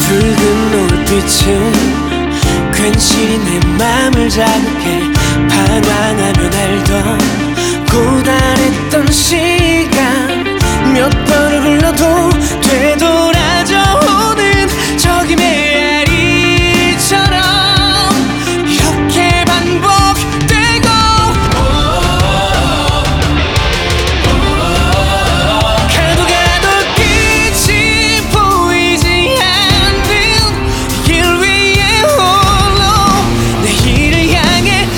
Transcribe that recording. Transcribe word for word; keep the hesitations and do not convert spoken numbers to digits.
붉은 노을빛은 괜시리 내 맘을 자극해 방황하며 알던 고단했던 시간 몇 번을 흘러도